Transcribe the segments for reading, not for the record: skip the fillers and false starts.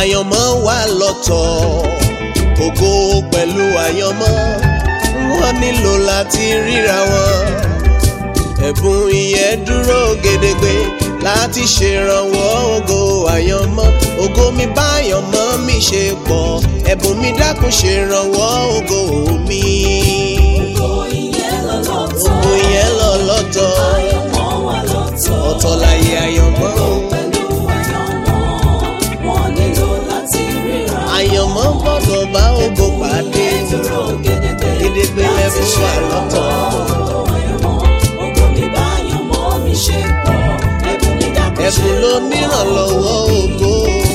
àyànmọ́ wà lọ́tọ̀ ògo pẹ̀lú àyànmọ́ wọ́n nílò láti ríra wọn. ẹ̀bùn ìyẹn dúró gedegbe láti ṣèrànwọ́ ògo àyànmọ́. ògo mi bá àyànmọ́ mi ṣe pọ̀, ẹ̀bùn mi dákun ṣèrànwọ́ ògo mi. ògo ìyẹn lọ lọ́tọ̀, ògo ìyẹn lọ lọ́tọ̀, àyànmọ́ wà lọ́tọ̀, ọ̀tọ̀ láyé àyànmọ́. pẹ̀lú àyànmọ́ wọ́n nílò láti ríra. àyànmọ́ gbọ́dọ̀ bá ògo pàdé, dúró gedegbe lẹ́bùn wà lọ́tọ̀. ẹ̀bùn ló nírànlọ́wọ́ ògo.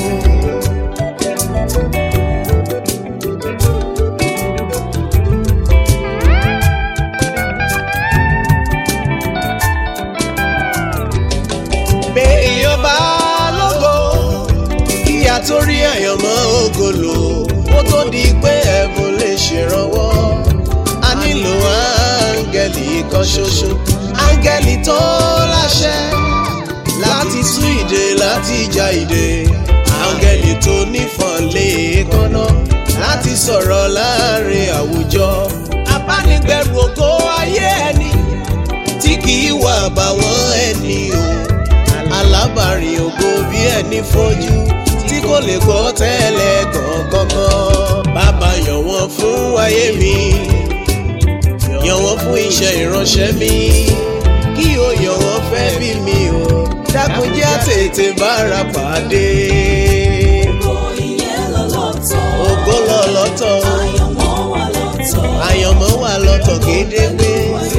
pé èèyàn bá lógo kíyà tó rí àyànmọ́ ògo lò ó tó di pé ẹ̀bùn lè ṣèrànwọ́. a nílò áńgẹ́lì kan ṣoṣo, áńgẹ́lì tó láṣẹ láti tú ìdè láti já ìdè, áńgẹ́lì tó nífọ̀n léèkánná láti sọ̀rọ̀ láàrin àwùjọ. abánigbẹ̀rù ògo ayé ẹni tí kì í wà báwọn ẹni o, alábàárìn ògo bí ẹni fojú tí kò lè gbọ́ tẹ́lẹ̀ gangan. bàbá yàn wọ́n fún ayé mi, yàn wọ́n fún iṣẹ́ ìránṣẹ́ mi, kí o yàn wọ́n fẹ́ bí mi o, dákun jẹ́ tètè bára pàdé. ògo ìyẹn lọ lọ́tọ̀, ògo lọ lọ́tọ̀, àyànmọ́ wà lọ́tọ̀, àyànmọ́ wà lọ́tọ̀ gédégbé.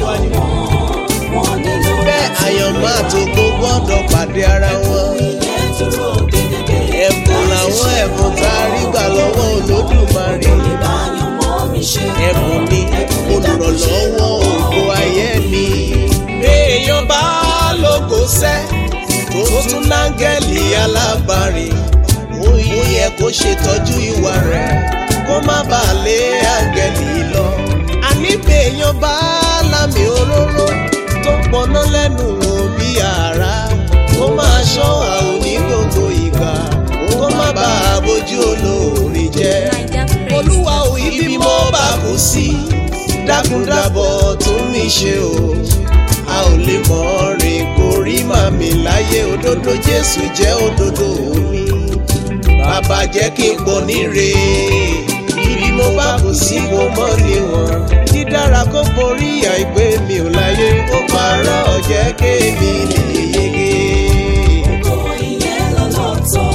wọ́n nílò bẹ́ẹ̀ àyànmọ́ àtògo gbọ́dọ̀ pàdé ara wọn. ìyẹn dúró gedegbe. ẹ̀bùn làwọn ẹ̀bùn tá a rí gbà lọ́wọ́ Olódùmarè. àyànmọ́ mi ṣe ẹ̀bùn ni olùrànlọ́wọ́ ògo ayé mi. èèyàn bá lógo sẹ́ tó tún náńgẹ́lì alábàárìn, ó yẹ kó ṣètọ́jú ìwà rẹ̀ kó má bàa lé áńgẹ́lì lọ. àní béèyàn bá lámì òróró tó pọná lẹ́nu òbí àrá, kó máa ṣọ́ àwọn ní gbogbo ìgbà kó má bàa bójú olóore jẹ́. olúwa ò ibi mo bá kú sí, dákúndábọ̀ tún mi ṣe o. a ò lè mọ̀ rìn kó rí màmí láyé, òdodo Jésù jẹ́ òdodo mi. bàbá jẹ́ kí n pọ̀ níre, ibi mo bá kù sí kó mọ́ níwọ̀n. dídára kó borí àìpé mi ò láyé, ó parọ́ jẹ́ kémi lè yege. ògo ìyẹn lọ lọ́tọ̀,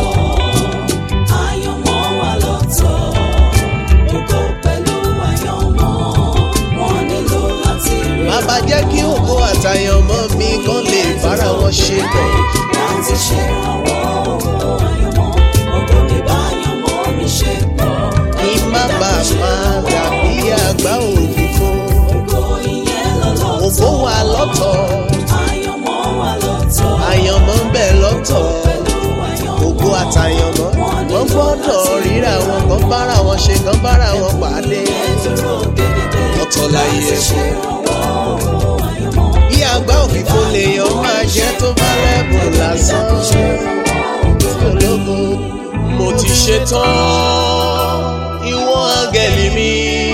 àyànmọ́ wà lọ́tọ̀, ògo pẹ̀lú àyànmọ́ wọ́n nílò láti ríra. bàbá jẹ́ kí ògo àtàyànmọ́ mi kàn lè bára wọn ṣe pọ̀. láti ṣèrànwọ́ ògo àyànmọ́, ògo mi bá àyànmọ́ mi ṣe pọ̀. kí má bàa máa dàbí àgbá òfìfo. ògo ìyẹn lọ lọ́tọ̀, ògo wà lọ́tọ̀, àyànmọ́ wà lọ́tọ̀, àyànmọ́ ń bẹ lọ́tọ̀. pẹ̀lú àyànmọ́ ògo àtàyànmọ́ wọ́n gbọ́dọ̀ ríra wọn, kàn bára wọn ṣe, kàn bára wọn pàdé. dúró gedegbe ọ̀tọ̀ láyé ẹ̀fọ́. ṣèrànwọ́ ògo àyànmọ́. bí àgbá òfìfo lèèyàn máa jẹ́ tó bá lẹ́bùn lásán. ológo mo ti ṣetán, ìwọ áńgẹ́lì mi,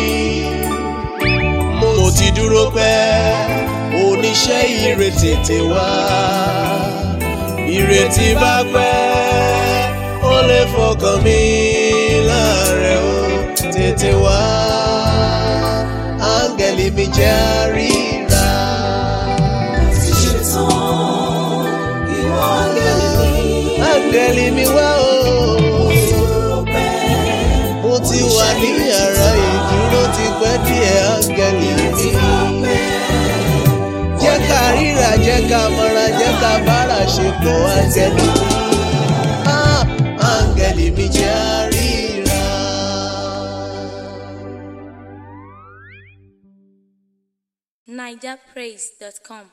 mo ti dúró pẹ́, oníṣẹ́ ire tètè wá. ìrètí bá pẹ́ ó lè fọkàn mi láàrẹ̀ o, tètè wá áńgẹ́lì mi jẹ́ àríra. áńgẹ́lì mi wá o, mo ti wà ní yàrá ìdúró ti pẹ́ díẹ̀ áńgẹ́lì mi. jẹ́ ká ríra, jẹ́ ká mọ́ra, jẹ́ ká bára ṣe pọ̀ áńgẹ́lì mi. áńgẹ́lì mi jẹ́ àríra. NigerPraise.com